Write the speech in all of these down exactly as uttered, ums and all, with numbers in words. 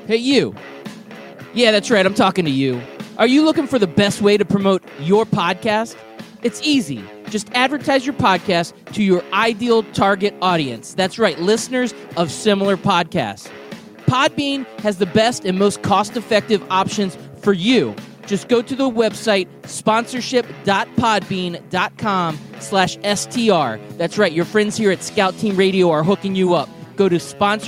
Hey, you. Yeah, that's right. I'm talking to you. Are you looking for the best way to promote your podcast? It's easy. Just advertise your podcast to your ideal target audience. That's right, listeners of similar podcasts. Podbean has the best and most cost-effective options for you. Just go to the website sponsorship.podbean.com slash STR. That's right, your friends here at Scout Team Radio are hooking you up. Go to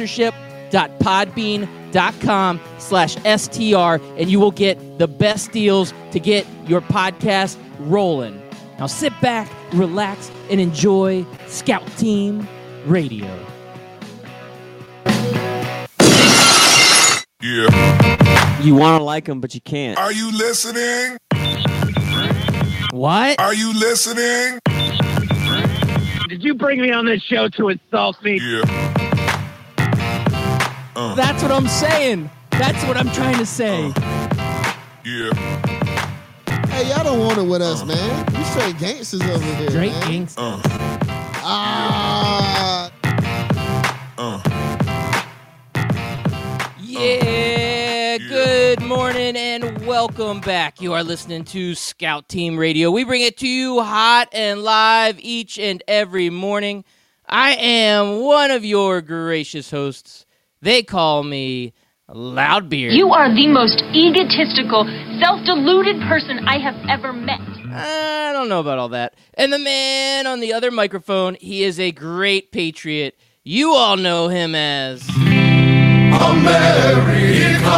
sponsorship.podbean.com slash STR and you will get the best deals to get your podcast rolling. Now sit back, relax, and enjoy Scout Team Radio. Yeah. You want to like them, but you can't. Are you listening? What? Are you listening? Did you bring me on this show to insult me? Yeah. Uh. That's what I'm saying. That's what I'm trying to say. Uh. Yeah. Hey, y'all don't want it with us, uh. man. You straight gangsters over here. Straight man. gangsters. Uh. Ah. Uh. Yeah, good morning and welcome back. You are listening to Scout Team Radio. We bring it to you hot and live each and every morning. I am one of your gracious hosts. They call me Loudbeard. You are the most egotistical, self-deluded person I have ever met. I don't know about all that. And the man on the other microphone, he is a great patriot. You all know him as... America,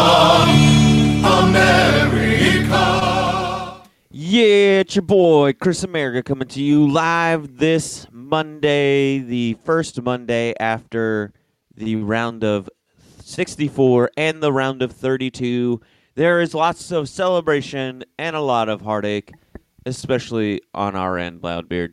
America. Yeah, it's your boy, Chris America, coming to you live this Monday, the first Monday after the round of sixty-four and the round of thirty-two. There is lots of celebration and a lot of heartache, especially on our end, Loudbeard.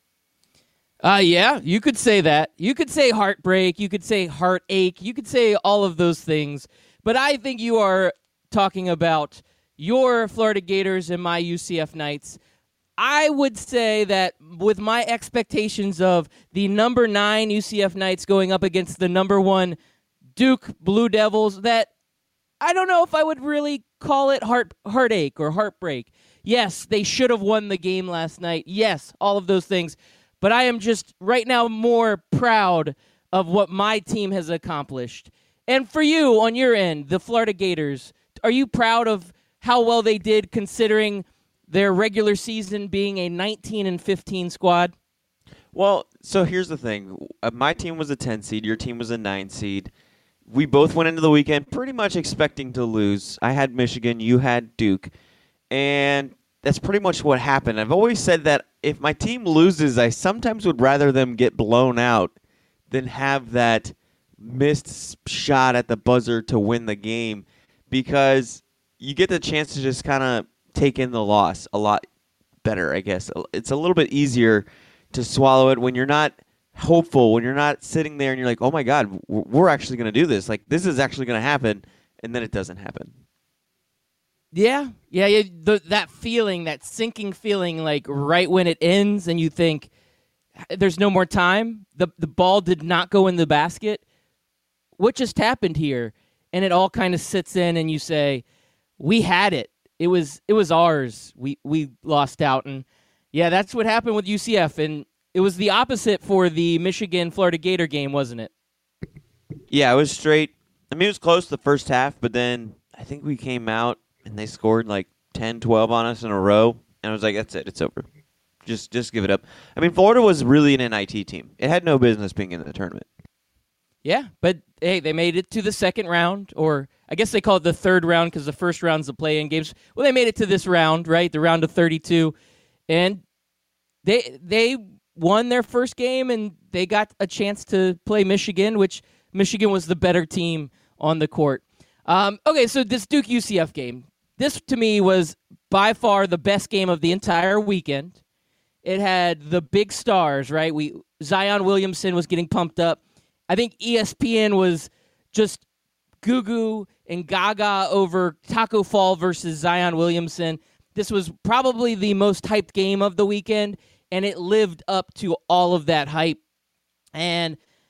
Uh, yeah, you could say that. You could say heartbreak. You could say heartache. You could say all of those things. But I think you are talking about your Florida Gators and my U C F Knights. I would say that with my expectations of the number nine U C F Knights going up against the number one Duke Blue Devils, that I don't know if I would really call it heart heartache or heartbreak. Yes, they should have won the game last night. Yes, all of those things. But I am just right now more proud of what my team has accomplished. And for you, on your end, the Florida Gators, are you proud of how well they did considering their regular season being a nineteen and fifteen squad? Well, so here's the thing. Uh, my team was a ten seed. Your team was a nine seed. We both went into the weekend pretty much expecting to lose. I had Michigan. You had Duke. And that's pretty much what happened. I've always said that if my team loses, I sometimes would rather them get blown out than have that missed shot at the buzzer to win the game, because you get the chance to just kind of take in the loss a lot better, I guess. It's a little bit easier to swallow it when you're not hopeful, when you're not sitting there and you're like, oh my God, we're actually going to do this. Like, this is actually going to happen, and then it doesn't happen. Yeah, yeah, yeah the, that feeling, that sinking feeling, like right when it ends and you think there's no more time, the the ball did not go in the basket. What just happened here? And it all kind of sits in and you say, we had it. It was it was ours. We we lost out. And yeah, that's what happened with U C F. And it was the opposite for the Michigan-Florida Gator game, wasn't it? Yeah, it was straight. I mean, it was close the first half, but then I think we came out and they scored like ten, twelve on us in a row. And I was like, that's it. It's over. Just just give it up. I mean, Florida was really an N I T team. It had no business being in the tournament. Yeah, but hey, they made it to the second round, or I guess they call it the third round because the first round's the play-in games. Well, they made it to this round, right, the round of thirty-two. And they they won their first game, and they got a chance to play Michigan, which Michigan was the better team on the court. Um, okay, so this Duke U C F game, this to me was by far the best game of the entire weekend. It had the big stars, right? We Zion Williamson was getting pumped up. I think E S P N was just goo-goo and gaga over Taco Fall versus Zion Williamson. This was probably the most hyped game of the weekend, and it lived up to all of that hype. And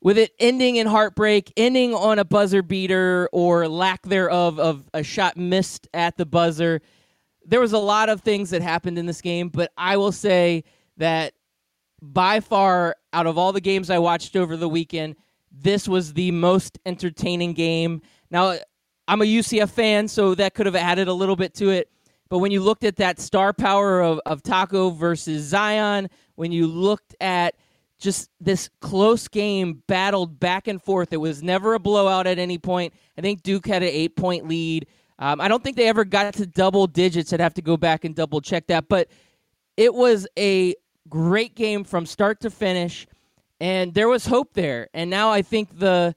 with it ending in heartbreak, ending on a buzzer beater or lack thereof of a shot missed at the buzzer. There was a lot of things that happened in this game, but I will say that by far, out of all the games I watched over the weekend, this was the most entertaining game. Now, I'm a U C F fan, so that could have added a little bit to it. But when you looked at that star power of, of Taco versus Zion, when you looked at just this close game battled back and forth, it was never a blowout at any point. I think Duke had an eight-point lead. Um, I don't think they ever got to double digits. I'd have to go back and double-check that. But it was a great game from start to finish, and there was hope there. And now I think the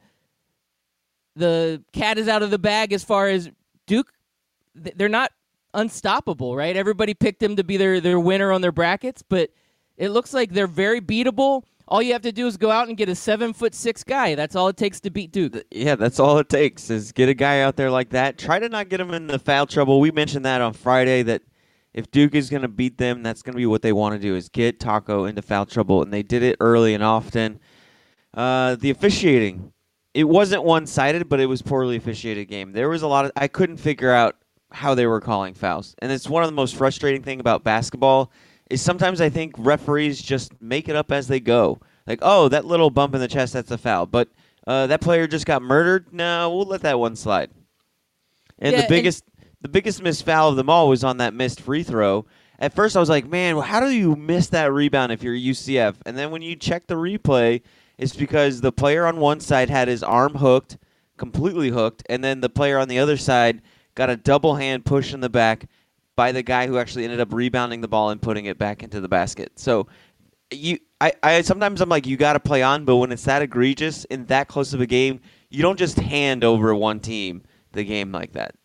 the cat is out of the bag as far as Duke. They're not unstoppable, right? Everybody picked them to be their, their winner on their brackets, but it looks like they're very beatable. All you have to do is go out and get a seven foot six guy. That's all it takes to beat Duke. Yeah, that's all it takes is get a guy out there like that. Try to not get him into foul trouble. We mentioned that on Friday that if Duke is going to beat them, that's going to be what they want to do is get Taco into foul trouble, and they did it early and often. Uh, the officiating, it wasn't one-sided, but it was poorly officiated game. There was a lot of I couldn't figure out how they were calling fouls, and it's one of the most frustrating thing about basketball is sometimes I think referees just make it up as they go. Like, oh, that little bump in the chest, that's a foul. But uh, that player just got murdered? No, we'll let that one slide. And yeah, the biggest and- the biggest missed foul of them all was on that missed free throw. At first I was like, man, how do you miss that rebound if you're U C F? And then when you check the replay, it's because the player on one side had his arm hooked, completely hooked, and then the player on the other side got a double hand push in the back by the guy who actually ended up rebounding the ball and putting it back into the basket. So you, I, I sometimes I'm like, you got to play on, but when it's that egregious in that close of a game, you don't just hand over one team the game like that.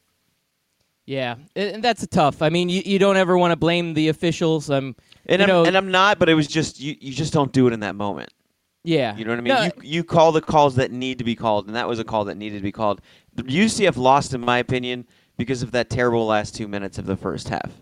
Yeah, and that's tough. I mean, you, you don't ever want to blame the officials. Um, and you I'm know, and I'm not, but it was just you, you just don't do it in that moment. Yeah, You know what I mean? No, you you call the calls that need to be called, and that was a call that needed to be called. The U C F lost, in my opinion, because of that terrible last two minutes of the first half.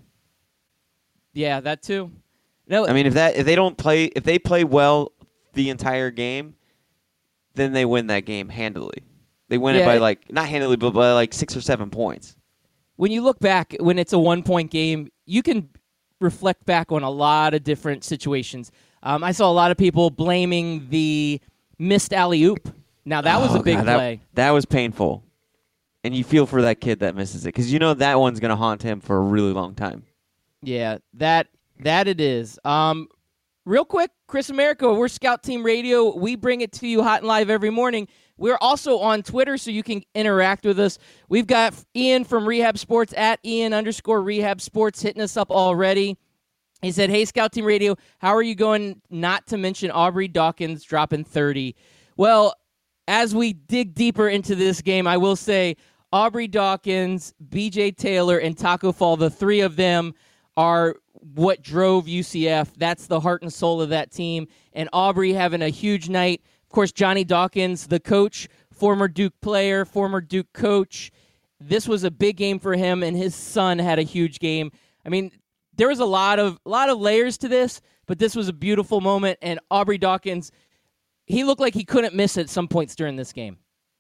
Yeah, that too. No, I mean, if that if they don't play if they play well the entire game, then they win that game handily. They win Yeah, it by it- like not handily, but by like six or seven points. when you look back, when it's a one-point game, you can reflect back on a lot of different situations. Um, I saw a lot of people blaming the missed alley-oop. Now, that was Oh, a big God, that- play. That was painful, and you feel for that kid that misses it because you know that one's gonna haunt him for a really long time. Yeah, that that it is. Um, real quick, Chris America, we're Scout Team Radio. We bring it to you hot and live every morning. We're also on Twitter, so you can interact with us. We've got Ian from Rehab Sports at Ian underscore Rehab Sports hitting us up already. He said, hey, Scout Team Radio, how are you going not to mention Aubrey Dawkins dropping thirty? Well, as we dig deeper into this game, I will say Aubrey Dawkins, B J Taylor, and Taco Fall, the three of them are what drove U C F. That's the heart and soul of that team. And Aubrey having a huge night. Of course, Johnny Dawkins, the coach, former Duke player, former Duke coach. This was a big game for him, and his son had a huge game. I mean, there was a lot of a lot of layers to this, but this was a beautiful moment, and Aubrey Dawkins, he looked like he couldn't miss at some points during this game.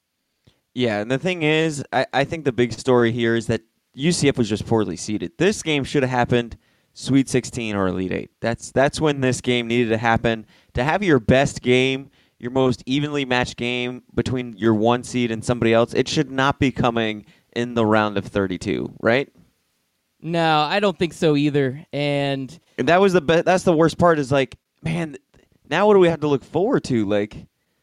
Yeah, and the thing is, I, I think the big story here is that U C F was just poorly seeded. This game should have happened Sweet sixteen or Elite Eight. That's that's when this game needed to happen. To have your best game, your most evenly matched game between your one seed and somebody else, it should not be coming in the round of thirty-two, right? No, I don't think so either. And And that was the be- that's the worst part is like, man, now what do we have to look forward to? Like,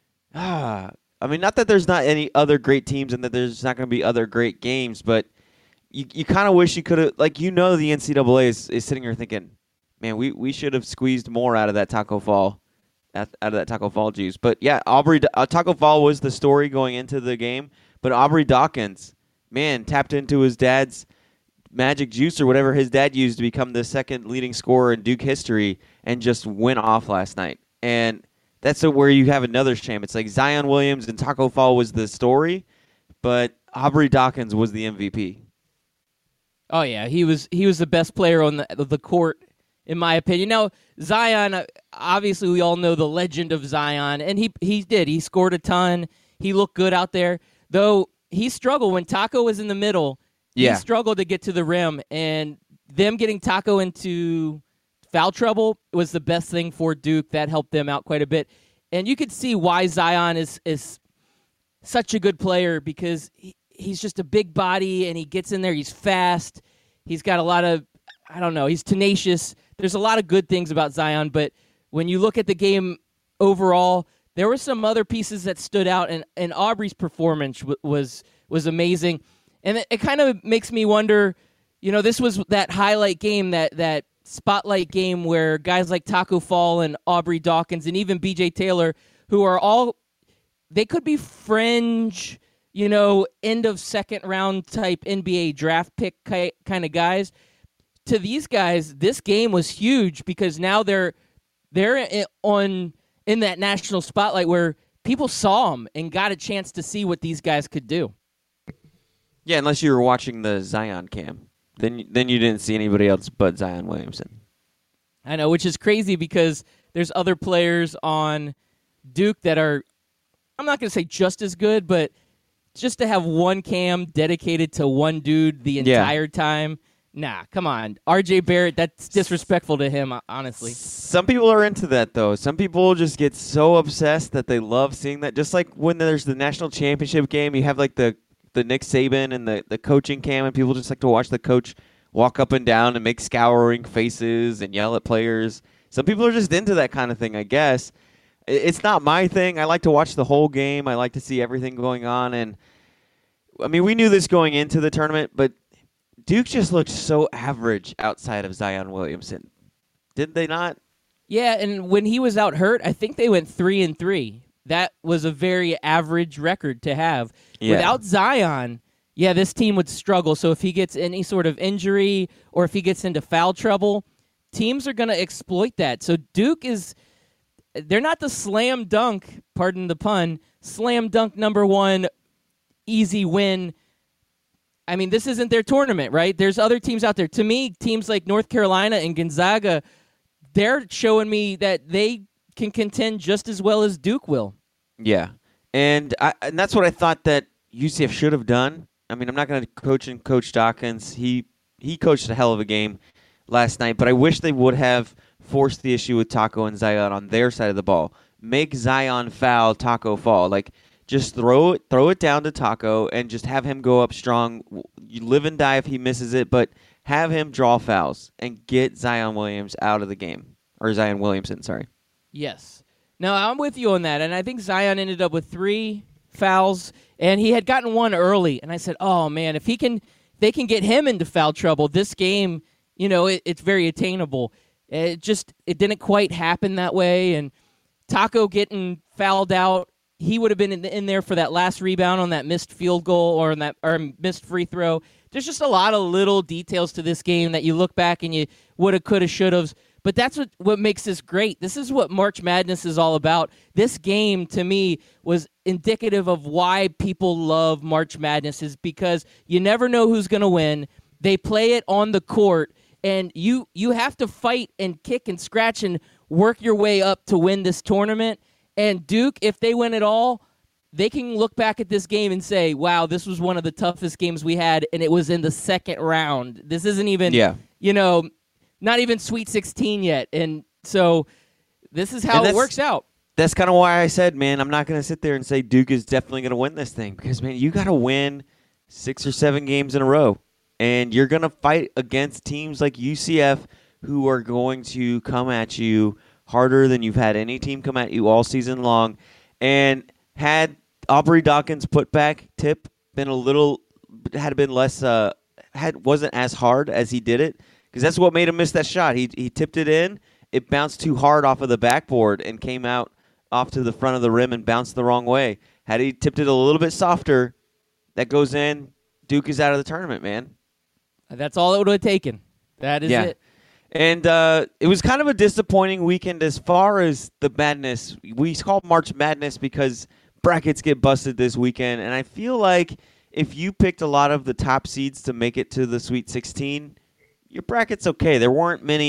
ah, I mean, not that there's not any other great teams and that there's not going to be other great games, but you you kind of wish you could have, like, you know, the N C double A is, is sitting here thinking, man, we, we should have squeezed more out of that Taco Fall, out of that Taco Fall juice. But yeah, Aubrey uh, Taco Fall was the story going into the game, but Aubrey Dawkins, man, tapped into his dad's magic juice or whatever his dad used to become the second leading scorer in Duke history and just went off last night. And that's a, where you have another shame. It's like Zion Williams and Taco Fall was the story, but Aubrey Dawkins was the M V P. oh yeah, he was he was the best player on the the court in my opinion. Now, Zion, uh, obviously we all know the legend of Zion, and he he did. He scored a ton. He looked good out there, though he struggled when Taco was in the middle. Yeah. He struggled to get to the rim, and them getting Taco into foul trouble was the best thing for Duke. That helped them out quite a bit. And you could see why Zion is is such a good player, because he, he's just a big body, and he gets in there. He's fast. He's got a lot of, I don't know, he's tenacious. There's a lot of good things about Zion, but when you look at the game overall, there were some other pieces that stood out, and, and Aubrey's performance w- was was amazing. And it, it kind of makes me wonder, you know, this was that highlight game, that that spotlight game where guys like Taco Fall and Aubrey Dawkins and even B J Taylor, who are all, they could be fringe, you know, end of second round type N B A draft pick ki- kind of guys. To these guys, this game was huge because now they're they're in, on in that national spotlight where people saw them and got a chance to see what these guys could do. Yeah, unless you were watching the Zion cam. Then then you didn't see anybody else but Zion Williamson. I know, which is crazy because there's other players on Duke that are, I'm not going to say just as good, but just to have one cam dedicated to one dude the Yeah. entire time, nah, come on. R J Barrett, that's disrespectful to him, honestly. Some people are into that, though. Some people just get so obsessed that they love seeing that. Just like when there's the national championship game, you have like the, the Nick Saban and the, the coaching cam, and people just like to watch the coach walk up and down and make scouring faces and yell at players. Some people are just into that kind of thing, I guess. It's not my thing. I like to watch the whole game. I like to see everything going on. And, I mean, we knew this going into the tournament, but Duke just looked so average outside of Zion Williamson. Did they not? Yeah, and when he was out hurt, I think they went three and three. That was a very average record to have. Yeah. Without Zion, yeah, this team would struggle. So if he gets any sort of injury or if he gets into foul trouble, teams are going to exploit that. So Duke is, they're not the slam dunk, pardon the pun, slam dunk number one, easy win. I mean, this isn't their tournament, right? There's other teams out there. To me, teams like North Carolina and Gonzaga, they're showing me that they can contend just as well as Duke will. Yeah. And I, and that's what I thought that U C F should have done. I mean, I'm not going to coach and Coach Dawkins. He he coached a hell of a game last night, but I wish they would have forced the issue with Taco and Zion on their side of the ball. Make Zion foul, Taco fall. Like, just throw it, throw it down to Taco and just have him go up strong. You live and die if he misses it, but have him draw fouls and get Zion Williams out of the game. Or Zion Williamson, sorry. Yes. No, I'm with you on that. And I think Zion ended up with three fouls, and he had gotten one early. And I said, oh, man, if he can, they can get him into foul trouble, this game, you know, it, it's very attainable. It just, it didn't quite happen that way. And Taco getting fouled out, he would have been in, in there for that last rebound on that missed field goal or on that or missed free throw. There's just a lot of little details to this game that you look back and you woulda, coulda, shoulda. But that's what, what makes this great. This is what March Madness is all about. This game, to me, was indicative of why people love March Madness, is because you never know who's going to win. They play it on the court, and you you have to fight and kick and scratch and work your way up to win this tournament. And Duke, if they win it all, they can look back at this game and say, wow, this was one of the toughest games we had, and it was in the second round. This isn't even, Yeah. you know, not even Sweet sixteen yet. And so this is how it works out. That's kind of why I said, man, I'm not going to sit there and say Duke is definitely going to win this thing, because, man, you got to win six or seven games in a row. And you're going to fight against teams like U C F who are going to come at you harder than you've had any team come at you all season long. And had Aubrey Dawkins' putback tip been a little, had been less, uh, had wasn't as hard as he did it, because that's what made him miss that shot. He he tipped it in, it bounced too hard off of the backboard and came out off to the front of the rim and bounced the wrong way. Had he tipped it a little bit softer, that goes in, Duke is out of the tournament, man. That's all it would have taken. That is Yeah. it. And uh, it was kind of a disappointing weekend as far as the madness. We call March Madness because brackets get busted this weekend. And I feel like if you picked a lot of the top seeds to make it to the Sweet sixteen, your bracket's okay. There weren't many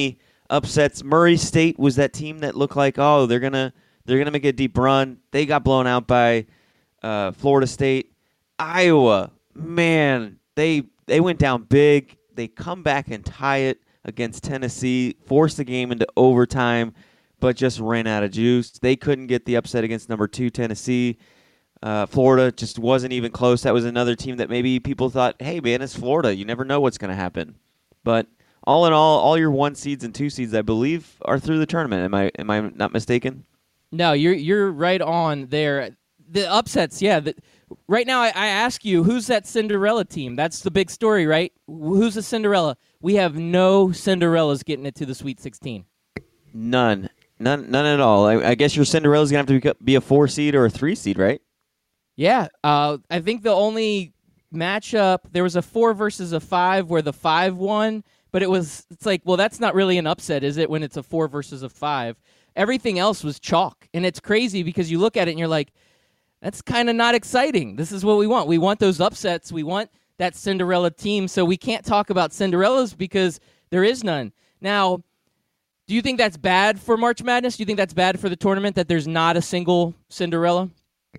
upsets. Murray State was that team that looked like, oh, they're gonna they're gonna make a deep run. They got blown out by uh, Florida State. Iowa, man, they they went down big. They come back and tie it against Tennessee, forced the game into overtime, but just ran out of juice. They couldn't get the upset against number two Tennessee. Uh, Florida just wasn't even close. That was another team that maybe people thought, hey, man, it's Florida. You never know what's going to happen. But all in all, all your one seeds and two seeds, I believe, are through the tournament. Am I am I not mistaken? No, you're you're right on there. The upsets, yeah. The, right now, I, I ask you, who's that Cinderella team? That's the big story, right? Who's the Cinderella? We have no Cinderellas getting it to the Sweet sixteen. None. None None at all. I, I guess your Cinderella's going to have to be a four seed or a three seed, right? Yeah. Uh, I think the only matchup, there was a four versus a five where the five won, but it was, it's like, well, that's not really an upset, is it, when it's a four versus a five? Everything else was chalk. And it's crazy because you look at it and you're like, that's kind of not exciting. This is what we want. We want those upsets. We want that Cinderella team. So we can't talk about Cinderellas because there is none. Now, do you think that's bad for March Madness? Do you think that's bad for the tournament that there's not a single Cinderella?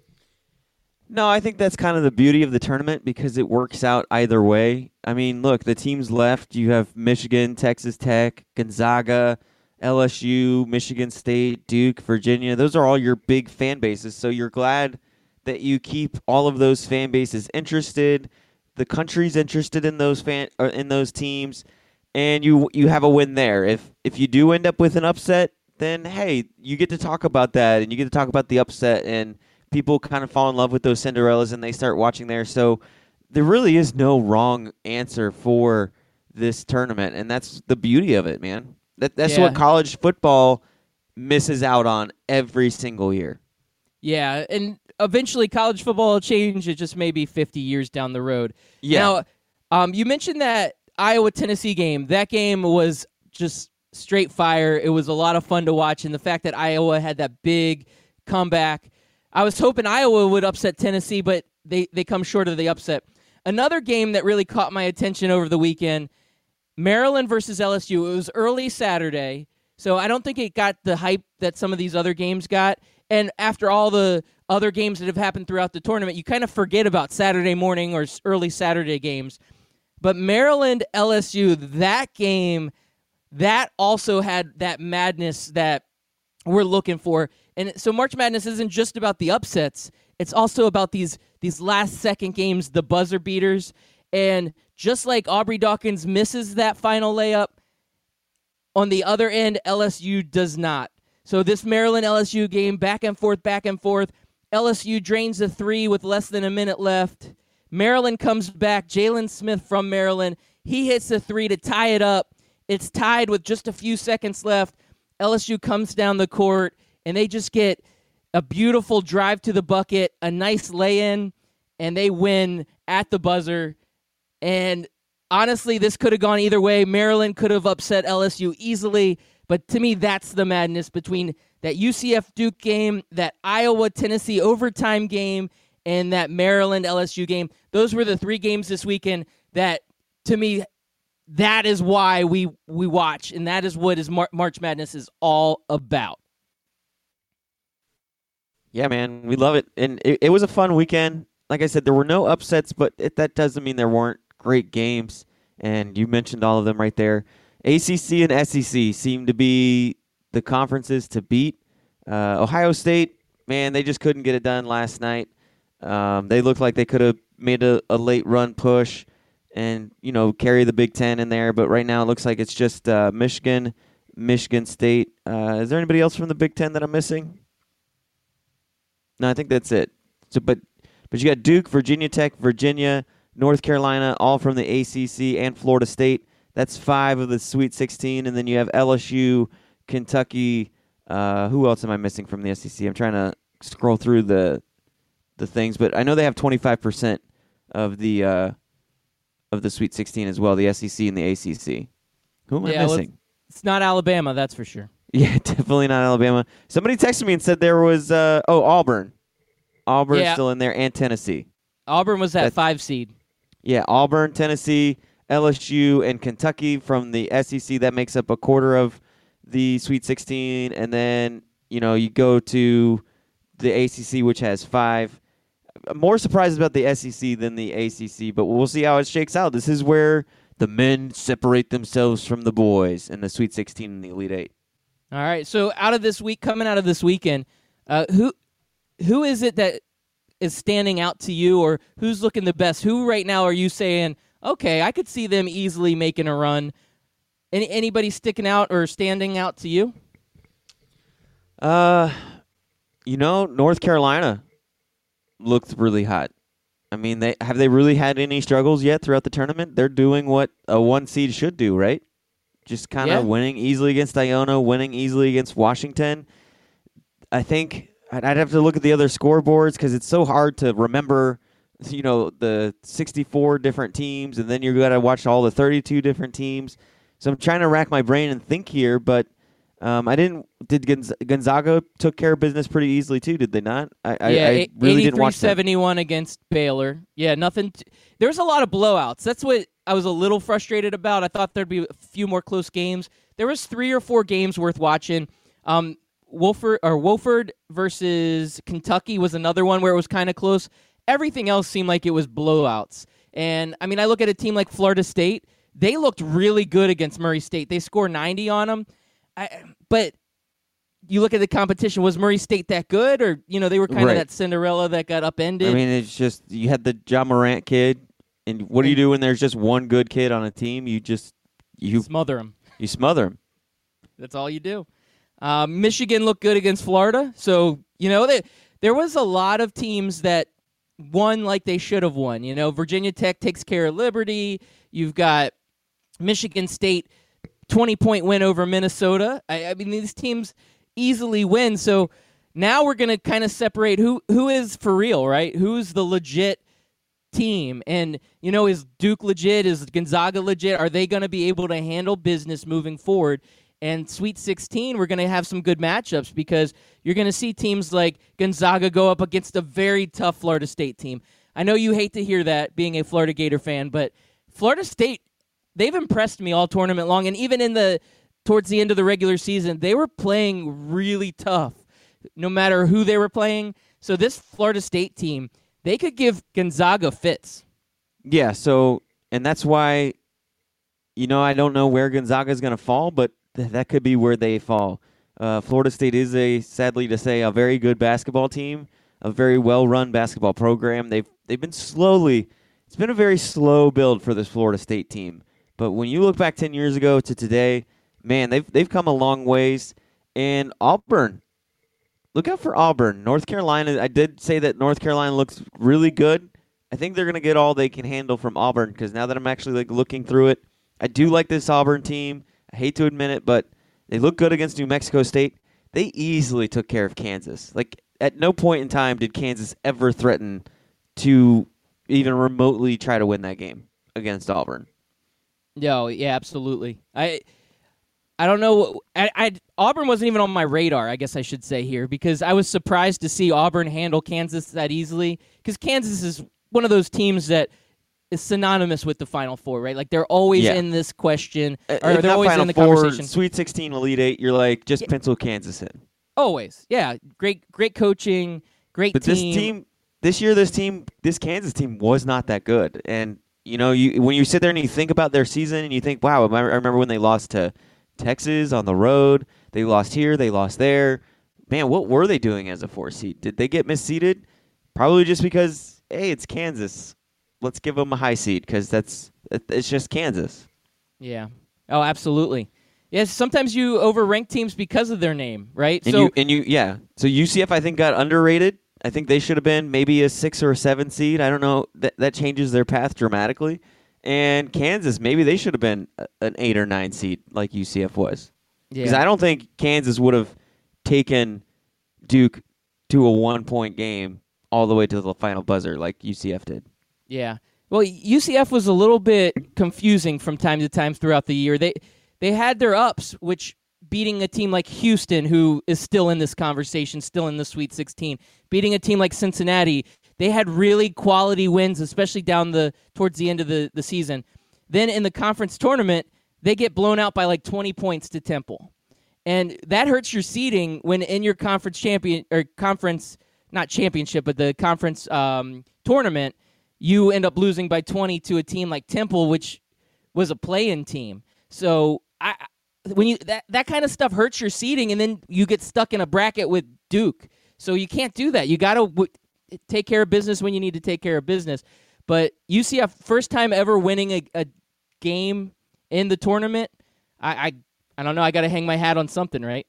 No, I think that's kind of the beauty of the tournament because it works out either way. I mean, look, the teams left, you have Michigan, Texas Tech, Gonzaga, L S U, Michigan State, Duke, Virginia. Those are all your big fan bases, so you're glad that you keep all of those fan bases interested. The country's interested in those fan or in those teams, and you you have a win there. If if you do end up with an upset, then hey, you get to talk about that, and you get to talk about the upset, and people kind of fall in love with those Cinderellas, and they start watching there. So there really is no wrong answer for this tournament, and that's the beauty of it, man. That that's Yeah. what college football misses out on every single year. Yeah, and eventually college football will change. It just may be fifty years down the road. Yeah. Now, um, you mentioned that Iowa-Tennessee game. That game was just straight fire. It was a lot of fun to watch, and the fact that Iowa had that big comeback. I was hoping Iowa would upset Tennessee, but they, they come short of the upset. Another game that really caught my attention over the weekend, Maryland versus L S U. It was early Saturday, so I don't think it got the hype that some of these other games got. And after all the other games that have happened throughout the tournament, you kind of forget about Saturday morning or early Saturday games. But Maryland, L S U, that game, that also had that madness that we're looking for. And so March Madness isn't just about the upsets. It's also about these these last-second games, the buzzer beaters. And just like Aubrey Dawkins misses that final layup, on the other end, L S U does not. So this Maryland-L S U game, back and forth, back and forth. L S U drains the three with less than a minute left. Maryland comes back. Jalen Smith from Maryland, he hits the three to tie it up. It's tied with just a few seconds left. L S U comes down the court, and they just get a beautiful drive to the bucket, a nice lay-in, and they win at the buzzer. And honestly, this could have gone either way. Maryland could have upset L S U easily, but to me, that's the madness between that U C F Duke game, that Iowa-Tennessee overtime game, and that Maryland-L S U game. Those were the three games this weekend that, to me, that is why we, we watch, and that is what is Mar- March Madness is all about. Yeah, man, we love it. And it, it was a fun weekend. Like I said, there were no upsets, but it, that doesn't mean there weren't great games. And you mentioned all of them right there. A C C and S E C seem to be the conferences to beat. Uh, Ohio State, man, they just couldn't get it done last night. Um, they looked like they could have made a, a late run push and, you know, carry the Big Ten in there. But right now it looks like it's just uh, Michigan, Michigan State. Uh, is there anybody else from the Big Ten that I'm missing? No, I think that's it. So, but but you got Duke, Virginia Tech, Virginia, North Carolina, all from the A C C, and Florida State. That's five of the Sweet sixteen, and then you have L S U, Kentucky. Uh, who else am I missing from the S E C? I'm trying to scroll through the the things, but I know they have twenty-five percent of the uh, of the Sweet sixteen as well. The S E C and the A C C. Who am Yeah, I well, missing? It's not Alabama, that's for sure. Yeah, definitely not Alabama. Somebody texted me and said there was, uh, oh, Auburn. Auburn's Yeah. still in there, and Tennessee. Auburn was that That's- five seed. Yeah, Auburn, Tennessee, L S U, and Kentucky from the S E C. That makes up a quarter of the Sweet sixteen, and then you know you go to the A C C, which has five. I'm more surprised about the S E C than the A C C, but we'll see how it shakes out. This is where the men separate themselves from the boys in the Sweet sixteen and the Elite Eight. All right. So out of this week, coming out of this weekend, uh, who who is it that is standing out to you, or who's looking the best? Who right now are you saying, okay, I could see them easily making a run? Any anybody sticking out or standing out to you? Uh, you know, North Carolina looked really hot. I mean, they have they really had any struggles yet throughout the tournament? They're doing what a one seed should do, right? Just kind of Yeah. winning easily against Iona, winning easily against Washington. I think I'd I'd have to look at the other scoreboards because it's so hard to remember, you know, the sixty-four different teams, and then you got to watch all the thirty-two different teams. So I'm trying to rack my brain and think here, but um, I didn't. Did Gonz- Gonzaga took care of business pretty easily too? Did they not? I, I, Yeah, I really didn't watch that. seventy-one against Baylor. Yeah, nothing. T- There's a lot of blowouts. That's what I was a little frustrated about. I thought there'd be a few more close games. There was three or four games worth watching. Um, Wolford or Wolford versus Kentucky was another one where it was kind of close. Everything else seemed like it was blowouts. And I mean, I look at a team like Florida State. They looked really good against Murray State. They scored ninety on them. I, but you look at the competition, was Murray State that good? Or, you know, they were kind Right. of that Cinderella that got upended. I mean, it's just you had the John Morant kid, and what do you do when there's just one good kid on a team? You just you smother them. you smother him. That's all you do. Uh, Michigan looked good against Florida. So, you know, they, there was a lot of teams that won like they should have won. You know, Virginia Tech takes care of Liberty. You've got Michigan State, twenty-point win over Minnesota. I, I mean, these teams easily win. So now we're going to kind of separate who who is for real, right? Who's the legit team? And, you know, is Duke legit? Is Gonzaga legit? Are they going to be able to handle business moving forward? And Sweet sixteen, we're going to have some good matchups because you're going to see teams like Gonzaga go up against a very tough Florida State team. I know you hate to hear that, being a Florida Gator fan, but Florida State, they've impressed me all tournament long, and even in the towards the end of the regular season, they were playing really tough, no matter who they were playing. So this Florida State team, they could give Gonzaga fits. Yeah. So, and that's why, you know, I don't know where Gonzaga is going to fall, but th- that could be where they fall. Uh, Florida State is a, sadly to say, a very good basketball team, a very well-run basketball program. They've they've been slowly. It's been a very slow build for this Florida State team. But when you look back ten years ago to today, man, they've they've come a long ways. And Auburn, look out for Auburn. North Carolina, I did say that North Carolina looks really good. I think they're going to get all they can handle from Auburn because now that I'm actually like looking through it, I do like this Auburn team. I hate to admit it, but they look good against New Mexico State. They easily took care of Kansas. Like, at no point in time did Kansas ever threaten to even remotely try to win that game against Auburn. No, yeah, absolutely. I I don't know. I, I Auburn wasn't even on my radar, I guess I should say here, because I was surprised to see Auburn handle Kansas that easily, because Kansas is one of those teams that is synonymous with the Final Four, right? Like, they're always Yeah. in this question, Uh, or if they're not always Final in the Four, conversation. Sweet sixteen, Elite Eight, you're like, just Yeah. pencil Kansas in. Always, yeah. Great, great coaching, great But team. this team, this year, this team, this Kansas team was not that good. And, you know, you when you sit there and you think about their season and you think, wow, I remember when they lost to Texas on the road. They lost here. They lost there. Man, what were they doing as a four seed? Did they get misseeded? Probably just because, hey, it's Kansas. Let's give them a high seed because that's it's just Kansas. Yeah. Oh, absolutely. Yes, sometimes you overrank teams because of their name, right? And so you and you yeah. So U C F I think got underrated. I think they should have been maybe a six or a seven seed. I don't know. That that changes their path dramatically. And Kansas, maybe they should have been a- an eight or nine seed like U C F was. Because yeah. I don't think Kansas would have taken Duke to a one-point game all the way to the final buzzer like U C F did. Yeah. Well, U C F was a little bit confusing from time to time throughout the year. They they had their ups, which beating a team like Houston, who is still in this conversation, still in the Sweet sixteen, beating a team like Cincinnati, they had really quality wins, especially down the towards the end of the, the season. Then in the conference tournament, they get blown out by like twenty points to Temple. And that hurts your seeding when in your conference champion or conference, not championship, but the conference um, tournament, you end up losing by twenty to a team like Temple, which was a play-in team. So I, when you that, that kind of stuff hurts your seeding, and then you get stuck in a bracket with Duke. So you can't do that. You got to w- take care of business when you need to take care of business. But U C F, first time ever winning a, a game in the tournament, I, I, I don't know. I got to hang my hat on something, right?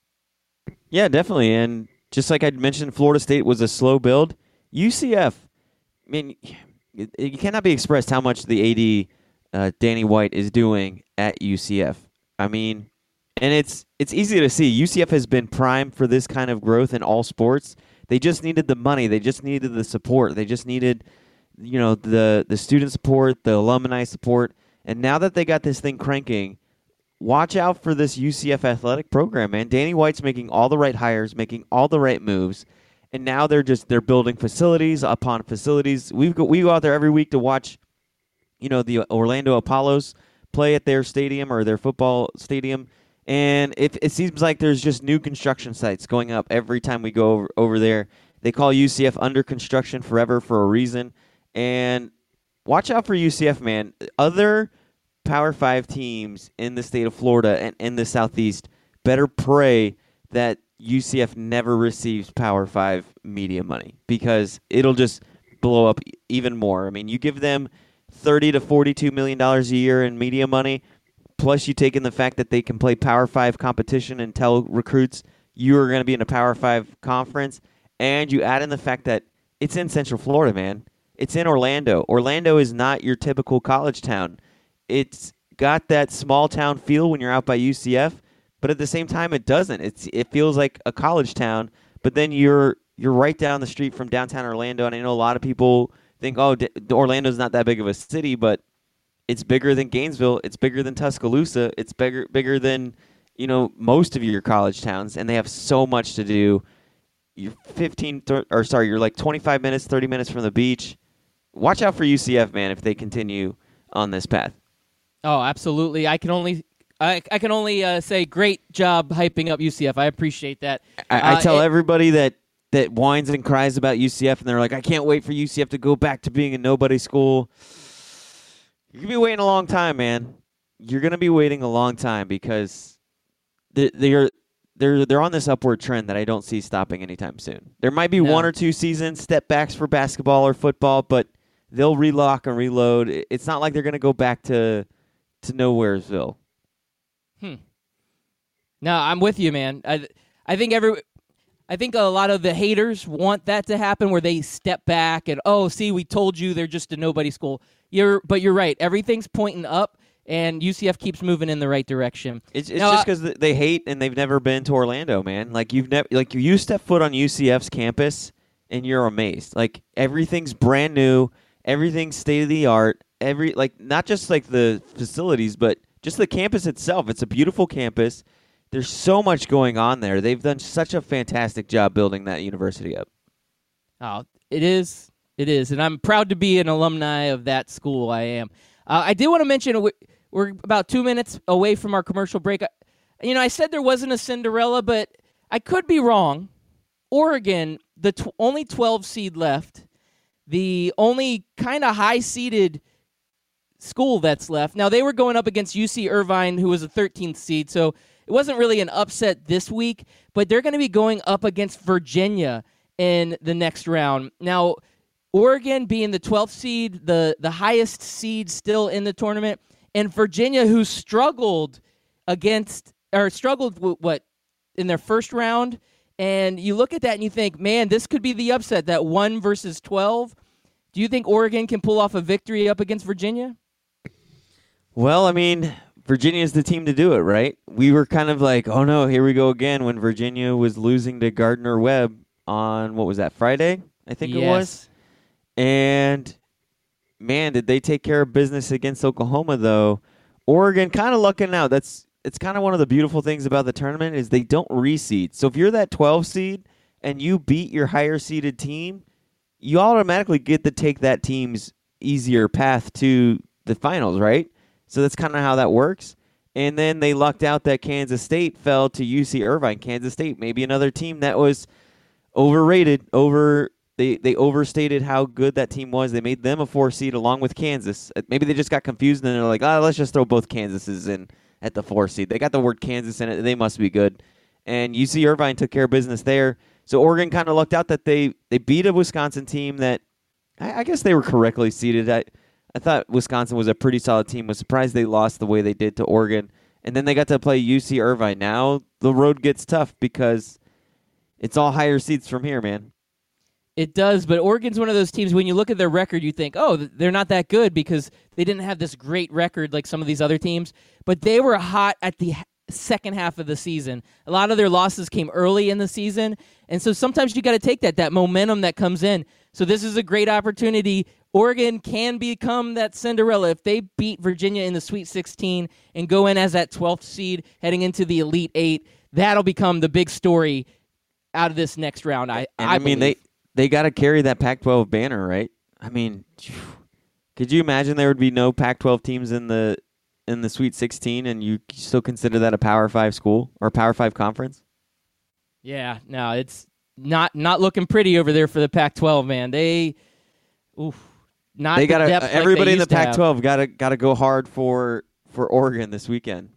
Yeah, definitely. And just like I mentioned, Florida State was a slow build. U C F, I mean, it, it cannot be expressed how much the A D, uh, Danny White, is doing at U C F. I mean, and it's it's easy to see. U C F has been primed for this kind of growth in all sports. They just needed the money. They just needed the support. They just needed, you know, the the student support, the alumni support. And now that they got this thing cranking, watch out for this U C F athletic program, man. Danny White's making all the right hires, making all the right moves, and now they're just they're building facilities upon facilities. We go we go out there every week to watch, you know, the Orlando Apollos play at their stadium or their football stadium, and it it seems like there's just new construction sites going up every time we go over, over there. They call U C F under construction forever for a reason, and watch out for U C F, man. Other Power Five teams in the state of Florida and in the Southeast better pray that U C F never receives Power Five media money, because it'll just blow up even more. I mean, you give them thirty to forty-two million dollars a year in media money, plus you take in the fact that they can play Power Five competition and tell recruits you are going to be in a Power Five conference, and you add in the fact that it's in Central Florida, man. It's in Orlando. Orlando is not your typical college town. It's got that small town feel when you're out by U C F, but at the same time it doesn't. It's it feels like a college town, but then you're you're right down the street from downtown Orlando, and I know a lot of people think, oh, D- Orlando's not that big of a city, but it's bigger than Gainesville, it's bigger than Tuscaloosa, it's bigger bigger than, you know, most of your college towns, and they have so much to do. You're fifteen th- or sorry, you're like twenty-five minutes, thirty minutes from the beach. Watch out for U C F, man, if they continue on this path. Oh, absolutely. I can only I, I can only uh, say great job hyping up U C F. I appreciate that. I, I uh, tell it, everybody that, that whines and cries about U C F, and they're like, I can't wait for U C F to go back to being a nobody school. You're going to be waiting a long time, man. You're going to be waiting a long time, because they're, they're, they're, they're on this upward trend that I don't see stopping anytime soon. There might be no. one or two seasons, step backs for basketball or football, but they'll relock and reload. It's not like they're going to go back to to Nowheresville. Hmm. No, I'm with you, man. I I think every I think a lot of the haters want that to happen, where they step back and, oh, see, we told you they're just a nobody school. You're but you're right. Everything's pointing up, and U C F keeps moving in the right direction. It's it's now, just because they hate and they've never been to Orlando, man. Like you've never like you step foot on U C F's campus and you're amazed. Like everything's brand new, everything's state of the art. Every like not just like the facilities, but just the campus itself. It's a beautiful campus. There's so much going on there. They've done such a fantastic job building that university up. Oh, it is. It is. And I'm proud to be an alumni of that school. I am. Uh, I did want to mention we- we're about two minutes away from our commercial break. I, you know, I said there wasn't a Cinderella, but I could be wrong. Oregon, the tw- only twelve seed left, the only kind of high-seeded school that's left. Now, they were going up against U C Irvine, who was a thirteenth seed, so it wasn't really an upset this week, but they're going to be going up against Virginia in the next round. Now, Oregon being the twelfth seed, the, the highest seed still in the tournament, and Virginia, who struggled against, or struggled with what, in their first round, and you look at that and you think, man, this could be the upset, that one versus twelve. Do you think Oregon can pull off a victory up against Virginia? Well, I mean, Virginia's the team to do it, right? We were kind of like, oh no, here we go again, when Virginia was losing to Gardner-Webb on, what was that, Friday? I think yes. it was. And, man, did they take care of business against Oklahoma, though. Oregon kind of lucking out. That's It's kind of one of the beautiful things about the tournament is they don't reseed. So if you're that twelve seed and you beat your higher-seeded team, you automatically get to take that team's easier path to the finals, right? So that's kind of how that works. And then they lucked out that Kansas State fell to U C Irvine. Kansas State, maybe another team that was overrated, over they they overstated how good that team was. They made them a four seed along with Kansas. Uh, Maybe they just got confused and they're like, oh, let's just throw both Kansases in at the four seed. They got the word Kansas in it. They must be good. And U C Irvine took care of business there. So Oregon kind of lucked out that they, they beat a Wisconsin team that I, I guess they were correctly seeded. I, I thought Wisconsin was a pretty solid team. Was surprised they lost the way they did to Oregon. And then they got to play U C Irvine. Now the road gets tough because it's all higher seeds from here, man. It does, but Oregon's one of those teams, when you look at their record, you think, oh, they're not that good because they didn't have this great record like some of these other teams. But they were hot at the second half of the season. A lot of their losses came early in the season, and so sometimes you got to take that, that momentum that comes in. So this is a great opportunity. Oregon can become that Cinderella if they beat Virginia in the Sweet sixteen and go in as that twelfth seed heading into the Elite Eight. That'll become the big story out of this next round. I, and I, I mean, believe. they they got to carry that Pac twelve banner, right? I mean, could you imagine there would be no Pac twelve teams in the in the Sweet sixteen, and you still consider that a Power Five school or Power Five conference? Yeah, no, it's not not looking pretty over there for the Pac twelve, man. They, oof, not They the got depth to like everybody they in the used to have. Pac twelve got to got to go hard for for Oregon this weekend.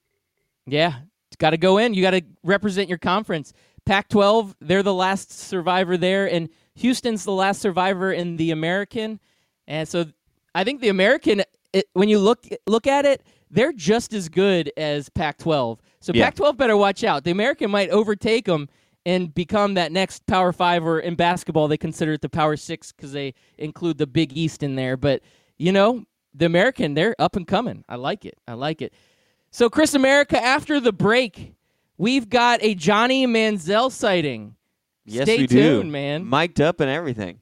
Yeah, got to go in. You got to represent your conference. Pac twelve, they're the last survivor there, and Houston's the last survivor in the American. And so I think the American, it, when you look look at it, they're just as good as Pac twelve. So Yeah. Pac twelve better watch out. The American might overtake them and become that next Power Five, or in basketball they consider it the Power Six because they include the Big East in there. But, you know, the American, they're up and coming. I like it. I like it. So, Chris America, after the break, we've got a Johnny Manziel sighting. Yes, Stay we tuned, do. man. Mic'd up and everything.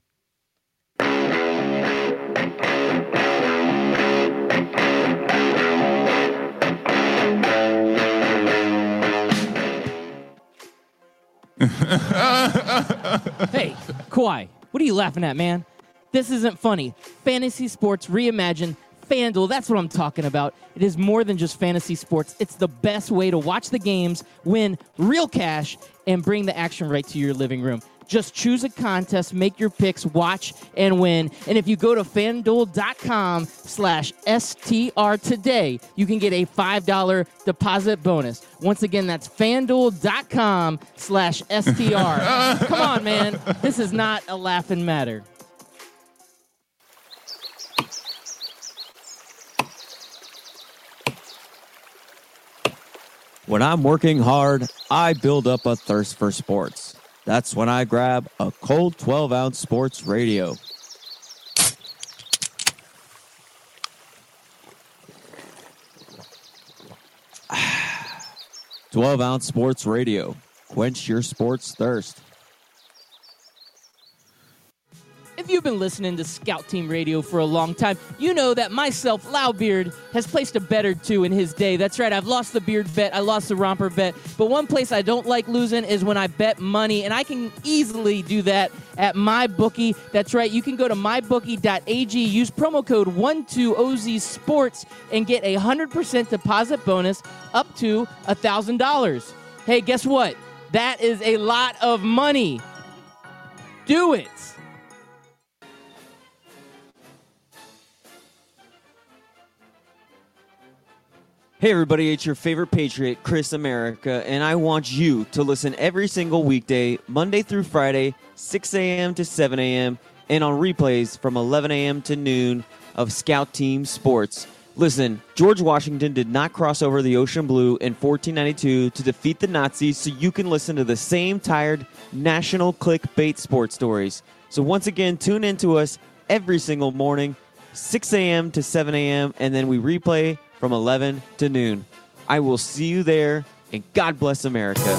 Hey, Kawhi, what are you laughing at, man? This isn't funny. Fantasy sports reimagined. FanDuel, that's what I'm talking about. It is more than just fantasy sports. It's the best way to watch the games, win real cash, and bring the action right to your living room. Just choose a contest, make your picks, watch, and win. And if you go to FanDuel.com slash STR today, you can get a five dollar deposit bonus. Once again, that's FanDuel.com slash STR. Come on, man. This is not a laughing matter. When I'm working hard, I build up a thirst for sports. That's when I grab a cold twelve-ounce sports radio. twelve-ounce sports radio. Quench your sports thirst. If you've been listening to Scout Team Radio for a long time, you know that myself, Loudbeard, has placed a bet or two in his day. That's right, I've lost the beard bet, I lost the romper bet, but one place I don't like losing is when I bet money, and I can easily do that at MyBookie. That's right, you can go to my bookie dot a g, use promo code one two O Z sports, and get a one hundred percent deposit bonus up to one thousand dollars. Hey, guess what? That is a lot of money. Do it. Hey everybody, it's your favorite Patriot, Chris America, and I want you to listen every single weekday, Monday through Friday, six a.m. to seven a.m., and on replays from eleven a.m. to noon of Scout Team Sports. Listen, George Washington did not cross over the ocean blue in fourteen ninety-two to defeat the Nazis, so you can listen to the same tired national clickbait sports stories. So once again, tune in to us every single morning, six a.m. to seven a.m., and then we replay from eleven to noon. I will see you there, and God bless America.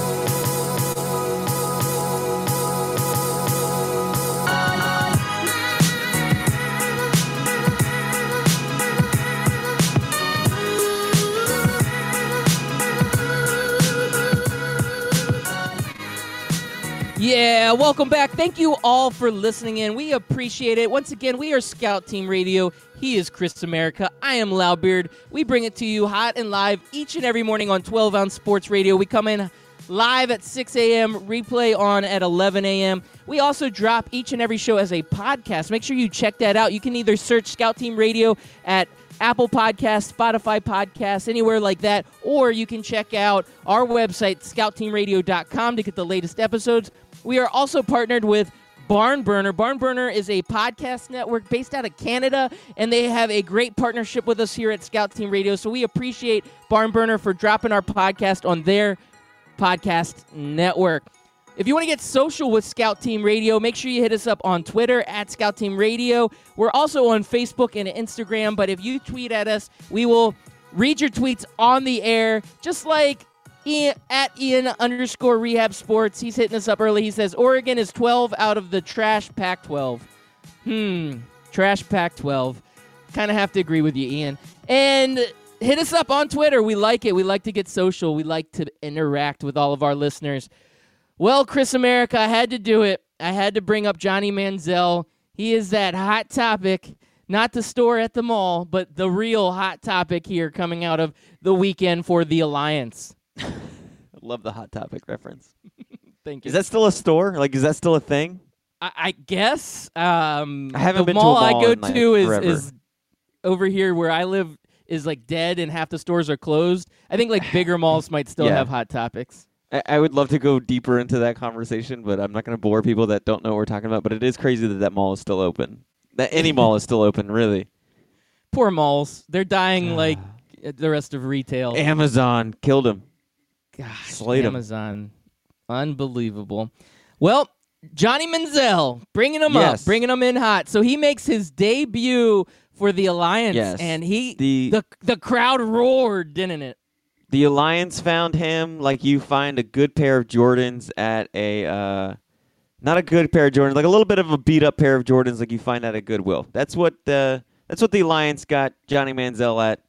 Yeah, welcome back. Thank you all for listening in. We appreciate it. Once again, we are Scout Team Radio. He is Chris America. I am Loudbeard. We bring it to you hot and live each and every morning on twelve ounce Sports Radio. We come in live at six a.m., replay on at eleven a.m. We also drop each and every show as a podcast. Make sure you check that out. You can either search Scout Team Radio at Apple Podcasts, Spotify Podcasts, anywhere like that, or you can check out our website, scout team radio dot com, to get the latest episodes. We are also partnered with Barn Burner. Barn Burner is a podcast network based out of Canada, and they have a great partnership with us here at Scout Team Radio, so we appreciate Barn Burner for dropping our podcast on their podcast network. If you want to get social with Scout Team Radio, make sure you hit us up on Twitter at Scout Team Radio. We're also on Facebook and Instagram, but if you tweet at us, we will read your tweets on the air, just like Ian, at Ian underscore Rehab Sports. He's hitting us up early. He says, Oregon is twelve out of the trash Pac twelve. Hmm, trash Pac twelve. Kind of have to agree with you, Ian. And hit us up on Twitter. We like it. We like to get social. We like to interact with all of our listeners. Well, Chris America, I had to do it. I had to bring up Johnny Manziel. He is that hot topic, not the store at the mall, but the real hot topic here coming out of the weekend for the Alliance. I love the Hot Topic reference. Thank you. Is that still a store? Like, is that still a thing? I, I guess. Um, I haven't the been to a mall mall I go in, like, to is, forever. is over here where I live is like dead and half the stores are closed. I think like bigger malls might still Yeah. have Hot Topics. I, I would love to go deeper into that conversation, but I'm not going to bore people that don't know what we're talking about. But it is crazy that that mall is still open. That any mall is still open, really. Poor malls. They're dying like the rest of retail. Amazon killed him. Gosh, Slayed 'em. Amazon. Unbelievable. Well, Johnny Manziel, bringing him Yes. up, bringing him in hot. So he makes his debut for the Alliance, Yes. and he The- the the crowd roared, didn't it? The Alliance found him like you find a good pair of Jordans at a, uh, not a good pair of Jordans, like a little bit of a beat up pair of Jordans like you find at a Goodwill. That's what the that's what the Alliance got Johnny Manziel at.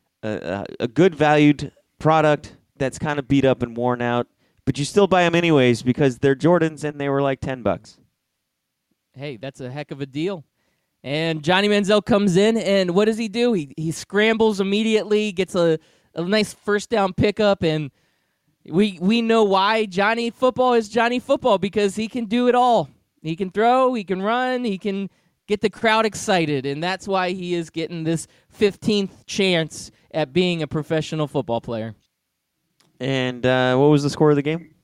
Uh, a good valued product that's kind of beat up and worn out, but you still buy them anyways because they're Jordans and they were like ten bucks. Hey, that's a heck of a deal. And Johnny Manziel comes in, and what does he do? He he scrambles immediately, gets a, a nice first down pickup, and we we know why Johnny Football is Johnny Football, because he can do it all. He can throw, he can run, he can get the crowd excited, and that's why he is getting this fifteenth chance at being a professional football player. And uh, what was the score of the game?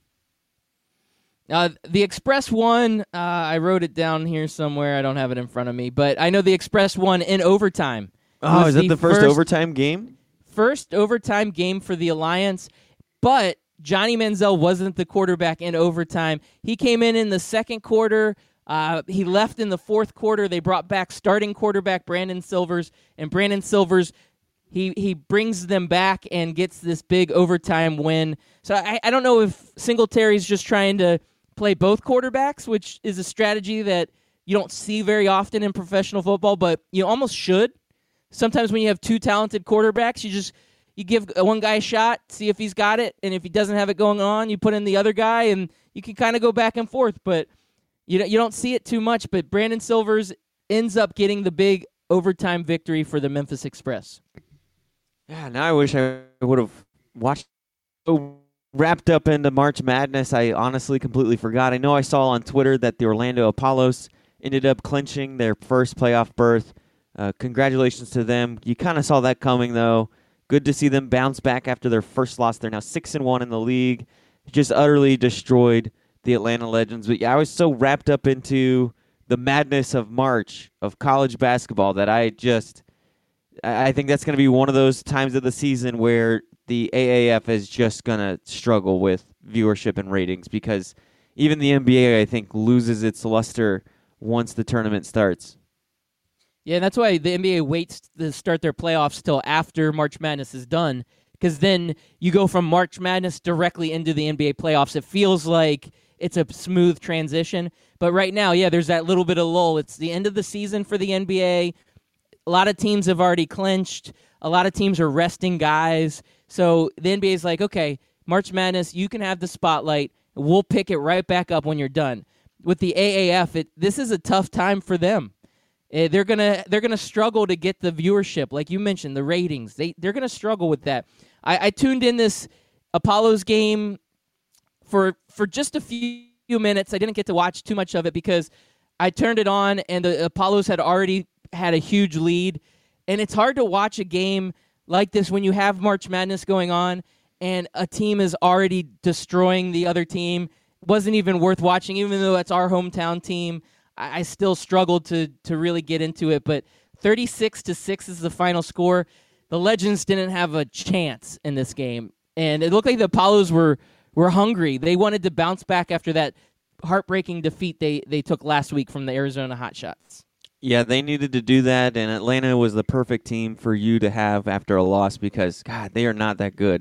Uh, the Express won. Uh, I wrote it down here somewhere. I don't have it in front of me, but I know the Express won in overtime. It Oh, was is that the first, overtime game? First overtime game for the Alliance, but Johnny Manziel wasn't the quarterback in overtime. He came in in the second quarter. Uh, he left in the fourth quarter. They brought back starting quarterback Brandon Silvers, and Brandon Silvers, he he brings them back and gets this big overtime win. So I, I don't know if Singletary's just trying to play both quarterbacks, which is a strategy that you don't see very often in professional football, but you almost should. Sometimes when you have two talented quarterbacks, you just you give one guy a shot, see if he's got it, and if he doesn't have it going on, you put in the other guy, and you can kind of go back and forth. But you you don't see it too much. But Brandon Silvers ends up getting the big overtime victory for the Memphis Express. Yeah, now I wish I would have watched. So wrapped up into March Madness, I honestly completely forgot. I know I saw on Twitter that the Orlando Apollos ended up clinching their first playoff berth. Uh, congratulations to them. You kind of saw that coming, though. Good to see them bounce back after their first loss. They're now six and one in the league. Just utterly destroyed the Atlanta Legends. But yeah, I was so wrapped up into the madness of March of college basketball that I just, I think that's going to be one of those times of the season where the A A F is just going to struggle with viewership and ratings, because even the N B A, I think, loses its luster once the tournament starts. Yeah, and that's why the N B A waits to start their playoffs till after March Madness is done, because then you go from March Madness directly into the N B A playoffs. It feels like it's a smooth transition. But right now, yeah, there's that little bit of lull. It's the end of the season for the N B A. A lot of teams have already clinched. A lot of teams are resting guys. So the N B A is like, okay, March Madness, you can have the spotlight. We'll pick it right back up when you're done. With the A A F, it, this is a tough time for them. Uh, they're gonna they're gonna struggle to get the viewership, like you mentioned, the ratings. They they're gonna struggle with that. I, I tuned in this Apollos game for for just a few minutes. I didn't get to watch too much of it because I turned it on and the Apollos had already had a huge lead. And it's hard to watch a game like this when you have March Madness going on and a team is already destroying the other team. Wasn't even worth watching, even though it's our hometown team. I, I still struggled to to really get into it. But thirty-six to six is the final score. The Legends didn't have a chance in this game. And it looked like the Apollos were were hungry. They wanted to bounce back after that heartbreaking defeat they, they took last week from the Arizona Hotshots. Yeah, they needed to do that, and Atlanta was the perfect team for you to have after a loss because, God, they are not that good.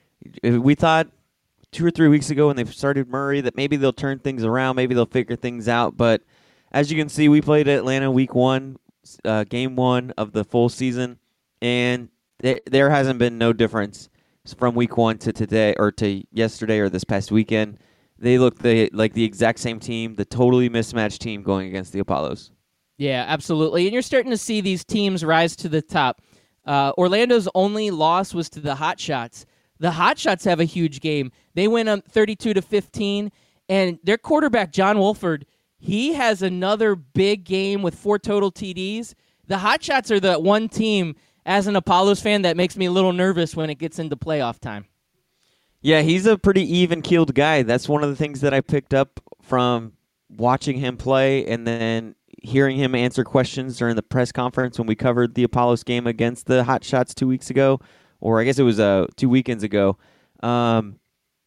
We thought two or three weeks ago when they started Murray that maybe they'll turn things around, maybe they'll figure things out, but as you can see, we played Atlanta week one, uh, game one of the full season, and th- there hasn't been no difference from week one to today or to yesterday or this past weekend. They look the, like the exact same team, the totally mismatched team going against the Apollos. Yeah, absolutely. And you're starting to see these teams rise to the top. Uh, Orlando's only loss was to the Hotshots. The Hotshots have a huge game. They win on thirty-two to fifteen, and their quarterback, John Wolford, he has another big game with four total T Ds. The Hotshots are the one team, as an Apollos fan, that makes me a little nervous when it gets into playoff time. Yeah, he's a pretty even-keeled guy. That's one of the things that I picked up from watching him play and then hearing him answer questions during the press conference when we covered the Apollos game against the Hotshots two weeks ago, or I guess it was uh, two weekends ago. Um,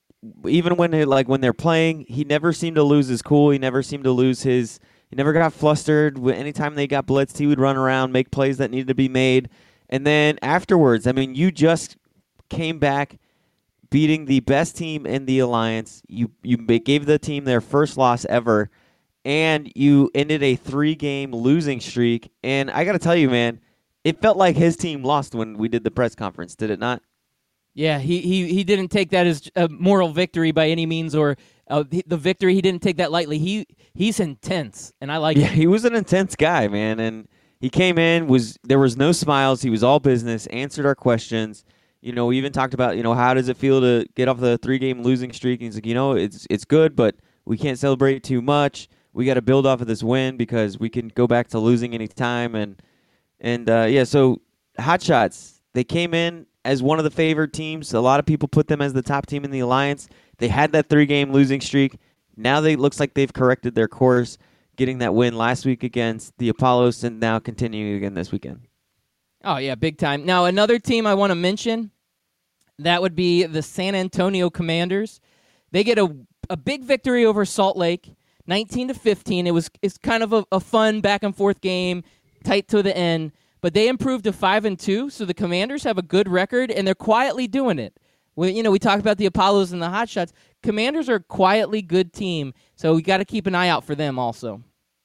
even when they, like when they're playing, he never seemed to lose his cool. He never seemed to lose his. He never got flustered. Anytime they got blitzed, he would run around, make plays that needed to be made, and then afterwards, I mean, you just came back beating the best team in the Alliance. You you gave the team their first loss ever. And you ended a three-game losing streak. And I got to tell you, man, it felt like his team lost when we did the press conference, did it not? Yeah, he he, he didn't take that as a moral victory by any means, or uh, the victory. He didn't take that lightly. He He's intense, and I like yeah, it. He was an intense guy, man. And he came in, was there was no smiles. He was all business, answered our questions. You know, we even talked about, you know, how does it feel to get off the three-game losing streak? And he's like, you know, it's it's good, but we can't celebrate too much. We got to build off of this win because we can go back to losing any time. And, and uh, yeah, so Hotshots, they came in as one of the favored teams. A lot of people put them as the top team in the Alliance. They had that three-game losing streak. Now they looks like they've corrected their course, getting that win last week against the Apollos and now continuing again this weekend. Oh, yeah, big time. Now, another team I want to mention, that would be the San Antonio Commanders. They get a, a big victory over Salt Lake. nineteen to fifteen. It was it's kind of a, a fun back and forth game, tight to the end. But they improved to five and two, so the Commanders have a good record and they're quietly doing it. We, you know, we talked about the Apollos and the Hotshots. Commanders are a quietly good team, so we got to keep an eye out for them also.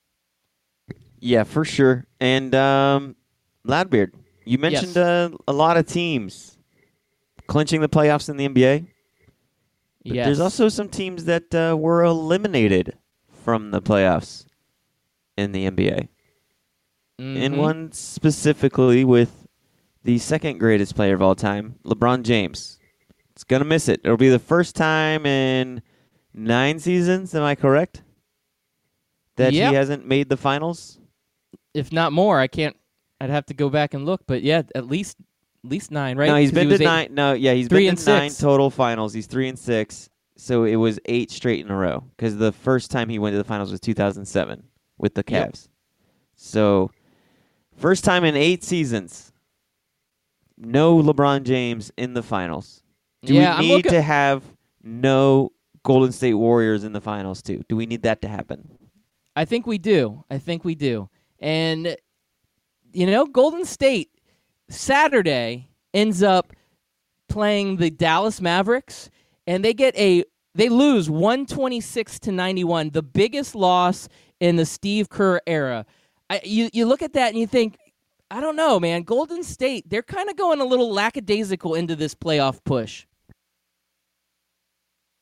Yeah, for sure. And um, Loudbeard, you mentioned Yes. uh, a lot of teams clinching the playoffs in the N B A. But Yes. there's also some teams that uh, were eliminated from the playoffs in the N B A. And Mhm. one specifically with the second greatest player of all time, LeBron James. It's going to miss it. It'll be the first time in nine seasons, am I correct? That Yep. he hasn't made the finals? If not more, I can't. I'd have to go back and look, but yeah, at least at least nine, right? No, he's 'Cause been he was to eight- nine. No, yeah, he's three been and to nine six. total finals. He's three and six. So it was eight straight in a row because the first time he went to the finals was two thousand seven with the Cavs. Yep. So first time in eight seasons, no LeBron James in the finals. Do Yeah, I'm we need looking- to have no Golden State Warriors in the finals too? Do we need that to happen? I think we do. I think we do. And, you know, Golden State Saturday ends up playing the Dallas Mavericks, and they get a they lose one twenty-six to ninety-one, the biggest loss in the Steve Kerr era. I, you you look at that and you think, I don't know, man. Golden State, they're kind of going a little lackadaisical into this playoff push.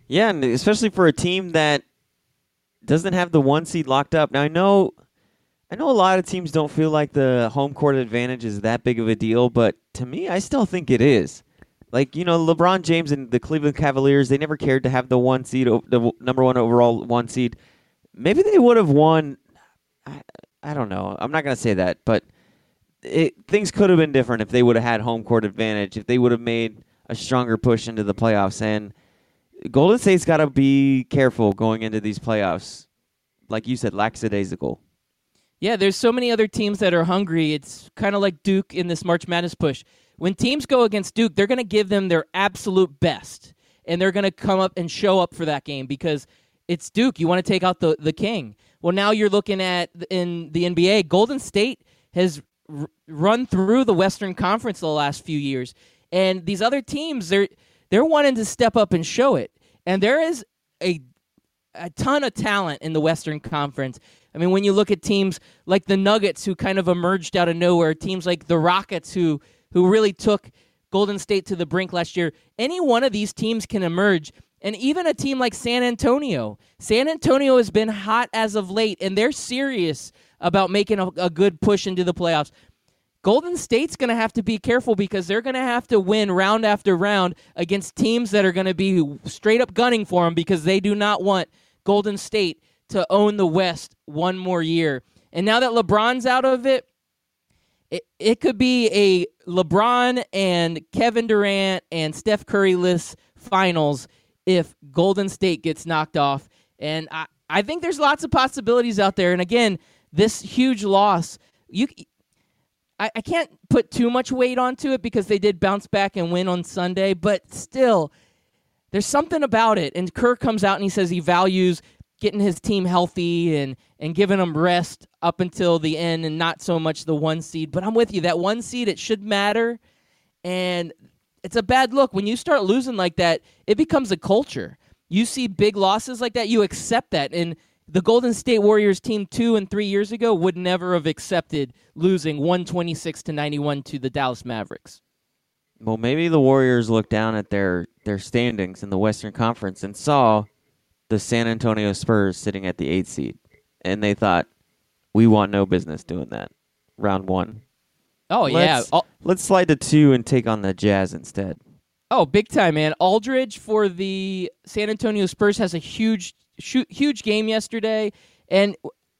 Yeah, and especially for a team that doesn't have the one seed locked up. Now I know, I know a lot of teams don't feel like the home court advantage is that big of a deal, but to me, I still think it is. Like, you know, LeBron James and the Cleveland Cavaliers, they never cared to have the one seed, the number one overall one seed. Maybe they would have won. I, I don't know. I'm not going to say that, but it, things could have been different if they would have had home court advantage, if they would have made a stronger push into the playoffs. And Golden State's got to be careful going into these playoffs. Like you said, lackadaisical. Yeah, there's so many other teams that are hungry. It's kind of like Duke in this March Madness push. When teams go against Duke, they're going to give them their absolute best, and they're going to come up and show up for that game because it's Duke. You want to take out the, the king. Well, now you're looking at, in the N B A, Golden State has r- run through the Western Conference the last few years, and these other teams, they're they're wanting to step up and show it. And there is a a ton of talent in the Western Conference. I mean, when you look at teams like the Nuggets, who kind of emerged out of nowhere, teams like the Rockets, who who really took Golden State to the brink last year, any one of these teams can emerge. And even a team like San Antonio. San Antonio has been hot as of late, and they're serious about making a, a good push into the playoffs. Golden State's going to have to be careful because they're going to have to win round after round against teams that are going to be straight up gunning for them because they do not want Golden State to own the West one more year. And now that LeBron's out of it, it, it could be a LeBron and Kevin Durant and Steph Curry-less finals if Golden State gets knocked off. And I, I think there's lots of possibilities out there. And again, this huge loss, you I, I can't put too much weight onto it because they did bounce back and win on Sunday, but still, there's something about it. And Kerr comes out and he says he values getting his team healthy and, and giving them rest up until the end and not so much the one seed. But I'm with you. That one seed, it should matter. And it's a bad look. When you start losing like that, it becomes a culture. You see big losses like that, you accept that. And the Golden State Warriors team two and three years ago would never have accepted losing one twenty-six to ninety-one to the Dallas Mavericks. Well, maybe the Warriors looked down at their, their standings in the Western Conference and saw the San Antonio Spurs sitting at the eighth seed, and they thought, we want no business doing that. Round one. Oh, let's, yeah. Let's slide to two and take on the Jazz instead. Oh, big time, man. Aldridge for the San Antonio Spurs has a huge, huge game yesterday, and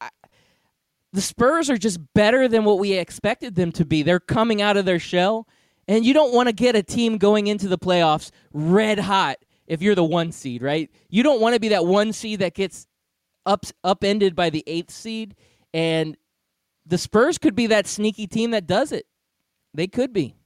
the Spurs are just better than what we expected them to be. They're coming out of their shell, and you don't want to get a team going into the playoffs red hot if you're the one seed, right? You don't want to be that one seed that gets up, upended by the eighth seed, and the Spurs could be that sneaky team that does it. They could be.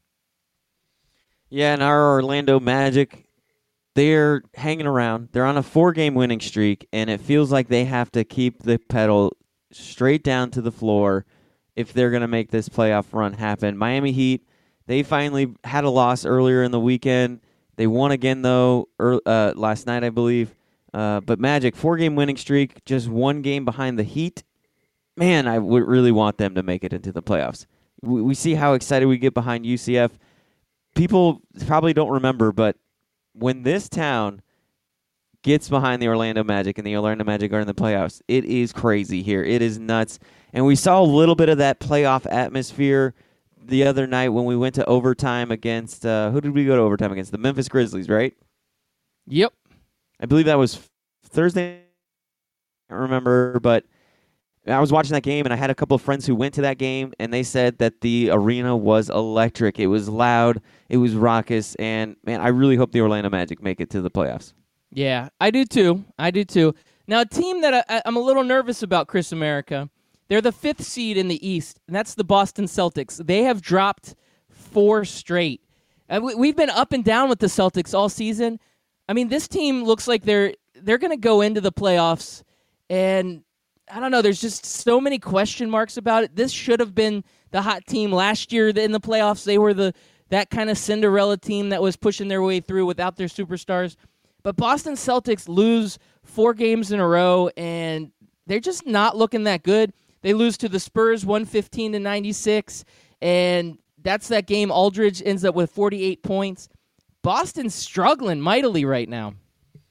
Yeah, and our Orlando Magic, they're hanging around. They're on a four-game winning streak, and it feels like they have to keep the pedal straight down to the floor if they're going to make this playoff run happen. Miami Heat, they finally had a loss earlier in the weekend. They won again, though, early, uh, last night, I believe. Uh, but Magic, four-game winning streak, just one game behind the Heat. Man, I would really want them to make it into the playoffs. We, we see how excited we get behind U C F. People probably don't remember, but when this town gets behind the Orlando Magic and the Orlando Magic are in the playoffs, it is crazy here. It is nuts. And we saw a little bit of that playoff atmosphere the other night when we went to overtime against, uh, who did we go to overtime against? The Memphis Grizzlies, right? Yep. I believe that was Thursday. I don't remember, but I was watching that game, and I had a couple of friends who went to that game, and they said that the arena was electric. It was loud. It was raucous, and, man, I really hope the Orlando Magic make it to the playoffs. Yeah, I do too. I do too. Now, a team that I, I'm a little nervous about, Chris America, they're the fifth seed in the East, and that's the Boston Celtics. They have dropped four straight. And we, we've been up and down with the Celtics all season. I mean, this team looks like they're they're going to go into the playoffs, and I don't know, there's just so many question marks about it. This should have been the hot team last year in the playoffs. They were the that kind of Cinderella team that was pushing their way through without their superstars. But Boston Celtics lose four games in a row, and they're just not looking that good. They lose to the Spurs one fifteen to ninety-six, and that's that game. Aldridge ends up with forty-eight points. Boston's struggling mightily right now.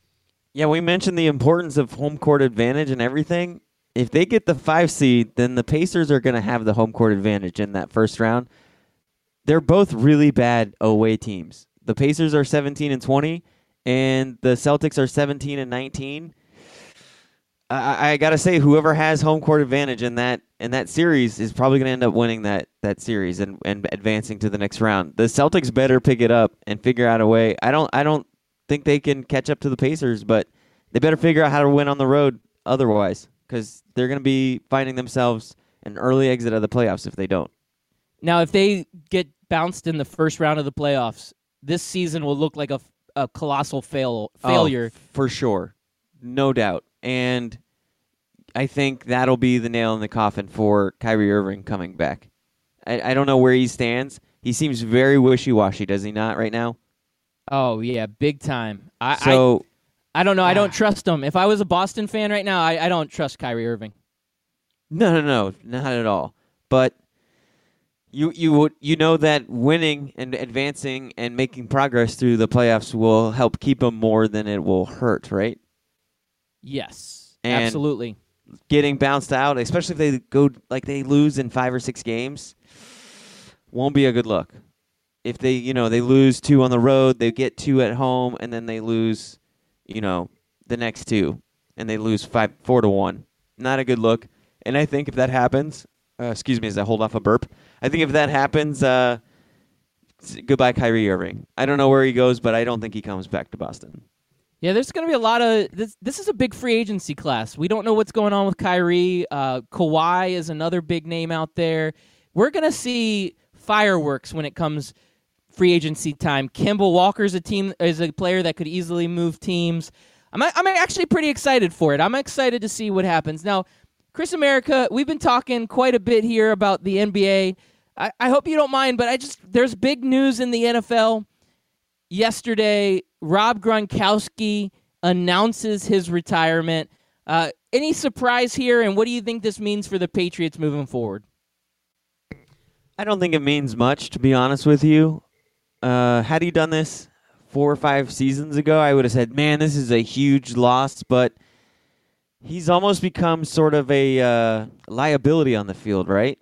Yeah, we mentioned the importance of home court advantage and everything. If they get the five seed, then the Pacers are going to have the home court advantage in that first round. They're both really bad away teams. The Pacers are seventeen and twenty, and the Celtics are seventeen and nineteen. I, I got to say, whoever has home court advantage in that in that series is probably going to end up winning that, that series and, and advancing to the next round. The Celtics better pick it up and figure out a way. I don't I don't think they can catch up to the Pacers, but they better figure out how to win on the road otherwise, because they're going to be finding themselves an early exit of the playoffs if they don't. Now, if they get bounced in the first round of the playoffs, this season will look like a, a colossal fail failure. Oh, for sure. No doubt. And I think that'll be the nail in the coffin for Kyrie Irving coming back. I, I don't know where he stands. He seems very wishy-washy, does he not, right now? Oh, yeah, big time. I So, I, I don't know. I don't ah. trust him. If I was a Boston fan right now, I, I don't trust Kyrie Irving. no, no, no, not at all. But you you would you know that winning and advancing and making progress through the playoffs will help keep him more than it will hurt, right? Yes, And- absolutely. Getting bounced out, especially if they go like they lose in five or six games, won't be a good look. If they, you know, they lose two on the road, they get two at home, and then they lose, you know, the next two, and they lose five, four to one. Not a good look. And I think if that happens, uh, excuse me, as I hold off a burp, I think if that happens, uh, s- goodbye Kyrie Irving. I don't know where he goes, but I don't think he comes back to Boston. Yeah, there's going to be a lot of this. This is a big free agency class. We don't know what's going on with Kyrie. Uh, Kawhi is another big name out there. We're going to see fireworks when it comes free agency time. Kemba Walker's a team is a player that could easily move teams. I'm I'm actually pretty excited for it. I'm excited to see what happens. Now, Chris America, we've been talking quite a bit here about the N B A. I, I hope you don't mind, but I just there's big news in the N F L. Yesterday, Rob Gronkowski announces his retirement. Uh, any surprise here, and what do you think this means for the Patriots moving forward? I don't think it means much, to be honest with you. Uh, had he done this four or five seasons ago, I would have said, man, this is a huge loss, but he's almost become sort of a uh, liability on the field, right?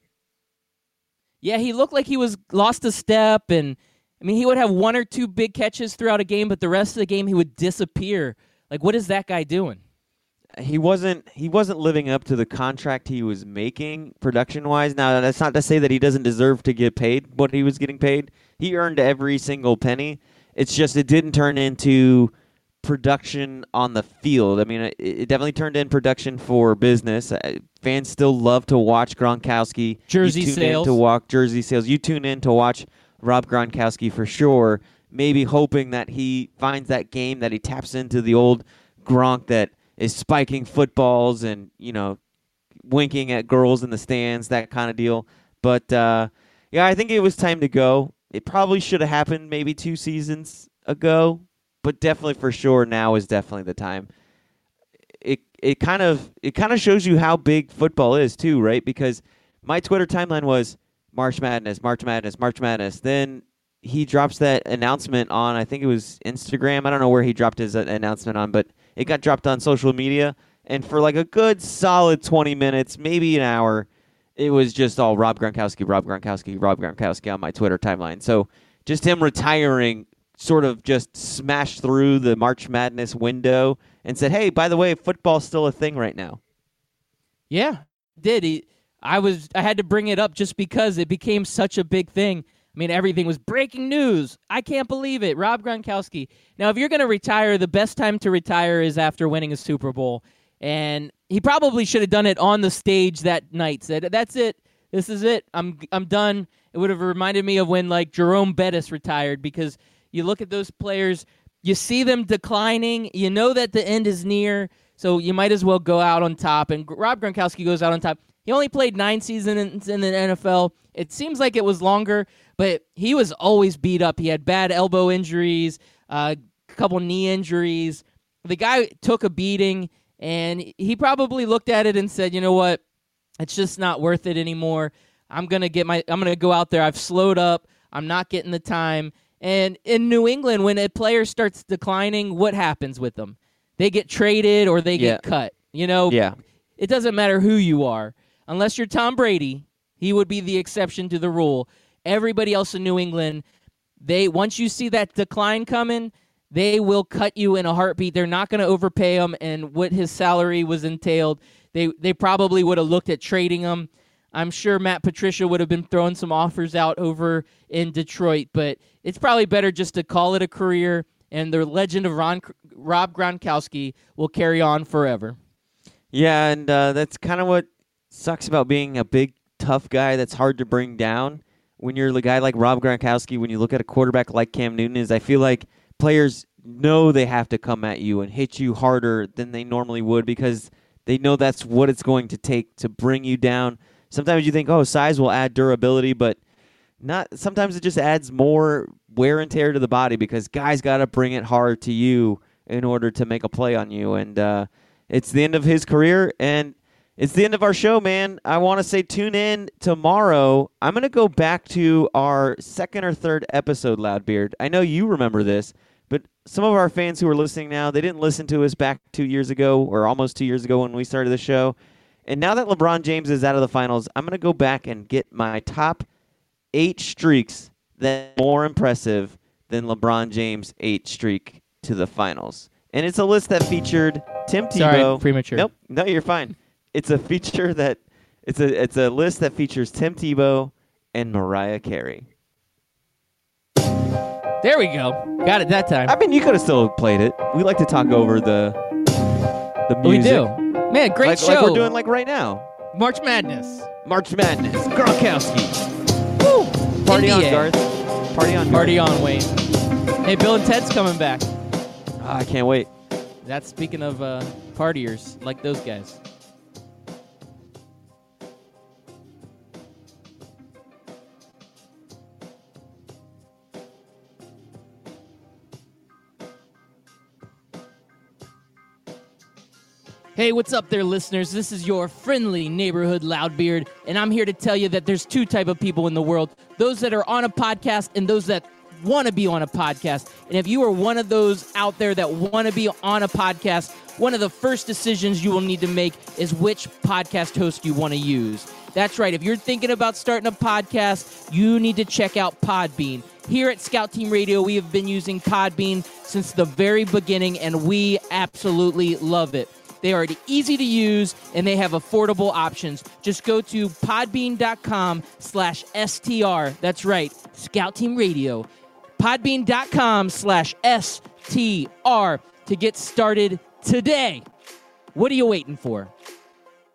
Yeah, he looked like he was lost a step, and I mean, he would have one or two big catches throughout a game, but the rest of the game he would disappear. Like, what is that guy doing? He wasn't he wasn't living up to the contract he was making production-wise. Now, that's not to say that he doesn't deserve to get paid what he was getting paid. He earned every single penny. It's just it didn't turn into production on the field. I mean, it, it definitely turned in production for business. Uh, fans still love to watch Gronkowski. Jersey you tune sales. In to walk jersey sales. You tune in to watch Rob Gronkowski for sure, maybe hoping that he finds that game, that he taps into the old Gronk that is spiking footballs and, you know, winking at girls in the stands, that kind of deal. But, uh, yeah, I think it was time to go. It probably should have happened maybe two seasons ago, but definitely for sure now is definitely the time. It it kind of it kind of shows you how big football is too, right? Because my Twitter timeline was March Madness, March Madness, March Madness. Then he drops that announcement on, I think it was Instagram. I don't know where he dropped his uh, announcement on, but it got dropped on social media. And for like a good solid twenty minutes, maybe an hour, it was just all Rob Gronkowski, Rob Gronkowski, Rob Gronkowski on my Twitter timeline. So just him retiring sort of just smashed through the March Madness window and said, hey, by the way, football's still a thing right now. Yeah, did he? I was I had to bring it up just because it became such a big thing. I mean, everything was breaking news. I can't believe it. Rob Gronkowski. Now, if you're going to retire, the best time to retire is after winning a Super Bowl. And he probably should have done it on the stage that night. Said, that's it. This is it. I'm I'm done. It would have reminded me of when, like, Jerome Bettis retired, because you look at those players, you see them declining. You know that the end is near, so you might as well go out on top. And Rob Gronkowski goes out on top. He only played nine seasons in the N F L. It seems like it was longer, but he was always beat up. He had bad elbow injuries, uh, a couple knee injuries. The guy took a beating, and he probably looked at it and said, you know what, it's just not worth it anymore. I'm gonna get my. I'm gonna go out there. I've slowed up. I'm not getting the time. And in New England, when a player starts declining, what happens with them? they get traded or they get Yeah. cut. You know, Yeah. it doesn't matter who you are. Unless you're Tom Brady, he would be the exception to the rule. Everybody else in New England, they once you see that decline coming, they will cut you in a heartbeat. They're not going to overpay him, and what his salary was entailed, they they probably would have looked at trading him. I'm sure Matt Patricia would have been throwing some offers out over in Detroit, but it's probably better just to call it a career, and the legend of Ron, Rob Gronkowski will carry on forever. Yeah, and uh, that's kind of what sucks about being a big, tough guy that's hard to bring down. When you're the guy like Rob Gronkowski, when you look at a quarterback like Cam Newton is, I feel like players know they have to come at you and hit you harder than they normally would because they know that's what it's going to take to bring you down. Sometimes you think, oh, size will add durability, but not. Sometimes it just adds more wear and tear to the body because guys got to bring it hard to you in order to make a play on you. And uh, it's the end of his career, and it's the end of our show, man. I want to say tune in tomorrow. I'm going to go back to our second or third episode, Loudbeard. I know you remember this, but some of our fans who are listening now, they didn't listen to us back two years ago or almost two years ago when we started the show. And now that LeBron James is out of the finals, I'm going to go back and get my top eight streaks that are more impressive than LeBron James' eight streak to the finals. And it's a list that featured Tim Tebow. Sorry, premature. Nope, no, you're fine. It's a feature that it's a it's a list that features Tim Tebow and Mariah Carey. There we go. Got it that time. I mean, you could have still played it. We like to talk over the the We music. do. Man, great like, show. like we're doing like right now. March Madness. March Madness. Gronkowski. Woo! Party N B A. on, Garth. Party on, Party Garth. on, Wayne. Hey, Bill and Ted's coming back. Ah, I can't wait. That's speaking of uh, partiers like those guys. Hey, what's up there, listeners? This is your friendly neighborhood Loudbeard, and I'm here to tell you that there's two type of people in the world, those that are on a podcast and those that want to be on a podcast. And if you are one of those out there that want to be on a podcast, one of the first decisions you will need to make is which podcast host you want to use. That's right. If you're thinking about starting a podcast, you need to check out Podbean. Here at Scout Team Radio, we have been using Podbean since the very beginning, and we absolutely love it. They are easy to use, and they have affordable options. Just go to podbean.com slash STR. That's right, Scout Team Radio. Podbean.com slash STR to get started today. What are you waiting for?